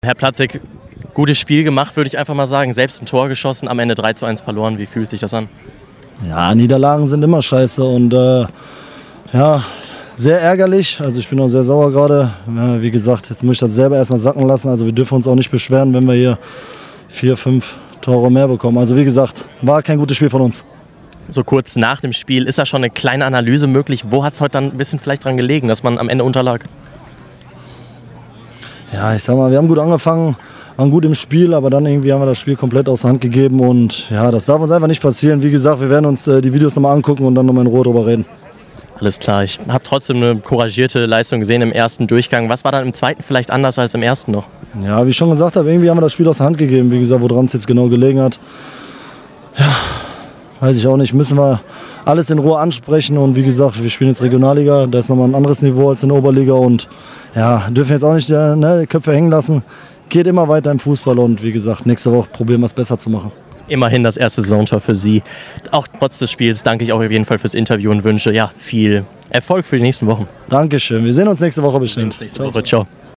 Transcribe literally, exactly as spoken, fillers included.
Herr Platzek, gutes Spiel gemacht, würde ich einfach mal sagen. Selbst ein Tor geschossen, am Ende drei zu eins verloren. Wie fühlt sich das an? Ja, Niederlagen sind immer scheiße und äh, ja, sehr ärgerlich. Also ich bin auch sehr sauer gerade. Ja, wie gesagt, jetzt muss ich das selber erstmal sacken lassen. Also wir dürfen uns auch nicht beschweren, wenn wir hier vier, fünf Tore mehr bekommen. Also wie gesagt, war kein gutes Spiel von uns. So kurz nach dem Spiel, ist da schon eine kleine Analyse möglich? Wo hat es heute dann ein bisschen vielleicht dran gelegen, dass man am Ende unterlag? Ja, ich sag mal, wir haben gut angefangen, waren gut im Spiel, aber dann irgendwie haben wir das Spiel komplett aus der Hand gegeben und ja, das darf uns einfach nicht passieren. Wie gesagt, wir werden uns äh, die Videos nochmal angucken und dann nochmal in Ruhe drüber reden. Alles klar, ich habe trotzdem eine couragierte Leistung gesehen im ersten Durchgang. Was war dann im zweiten vielleicht anders als im ersten noch? Ja, wie ich schon gesagt habe, irgendwie haben wir das Spiel aus der Hand gegeben. Wie gesagt, woran es jetzt genau gelegen hat, ja, weiß ich auch nicht. Müssen wir alles in Ruhe ansprechen und wie gesagt, wir spielen jetzt Regionalliga, da ist nochmal ein anderes Niveau als in der Oberliga und ja, dürfen jetzt auch nicht äh, ne, die Köpfe hängen lassen. Geht immer weiter im Fußball und wie gesagt, nächste Woche probieren wir es besser zu machen. Immerhin das erste Saisontor für Sie. Auch trotz des Spiels danke ich auch auf jeden Fall fürs Interview und wünsche ja, viel Erfolg für die nächsten Wochen. Dankeschön, wir sehen uns nächste Woche bestimmt. Nächste Woche. Ciao.